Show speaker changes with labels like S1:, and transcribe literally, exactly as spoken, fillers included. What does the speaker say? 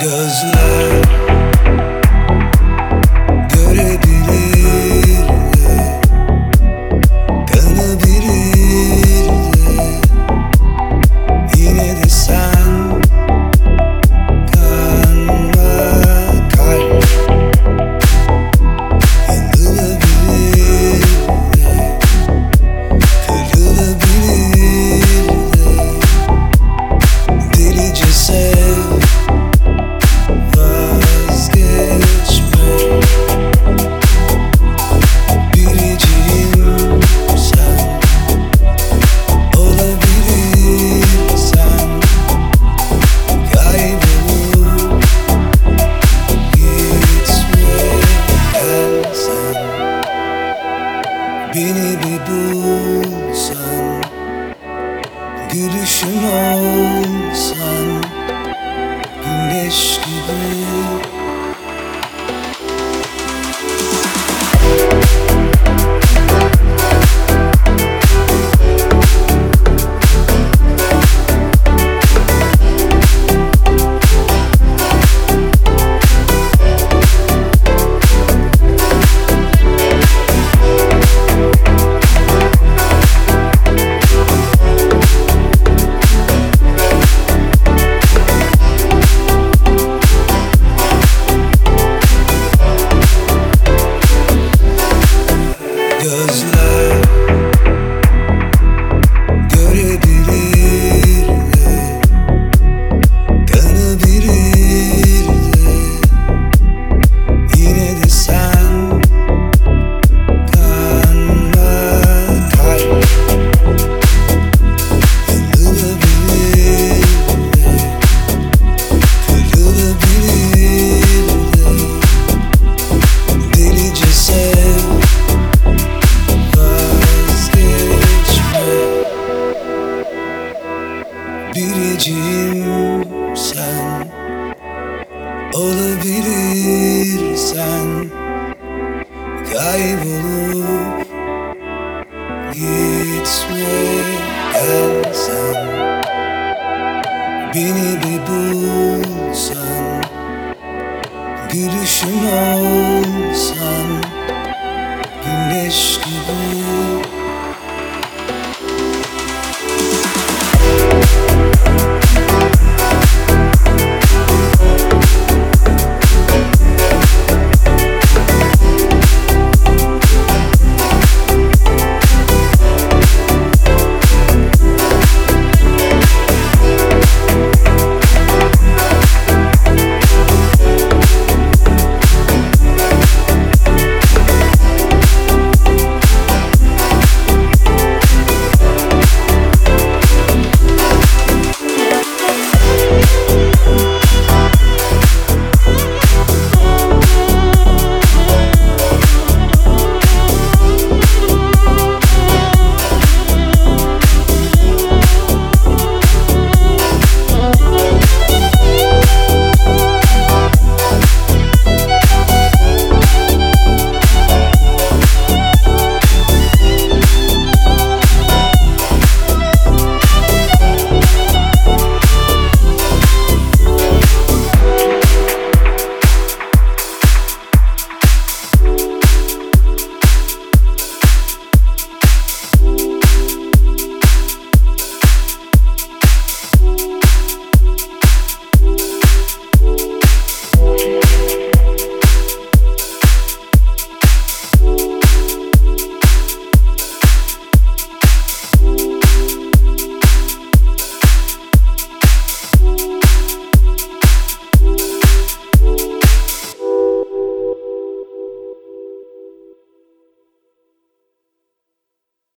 S1: Gözler görebilir de, kanabilir de, yine de sen kanma kalp. Yanılabilir de, kırılabilir de, delice sev, beni bir bulsan, gülüşüm olsan, güneş gibi. Gözler görebilir de, kanabilir de, yine de sen kanma kalp. Yanılabilir de, kırılabilir de, delice sev. Biricim sen olabilirsen, kaybolup gitme gel sen. Beni bir bulsan, gülüşüm olsan, güneş gibi.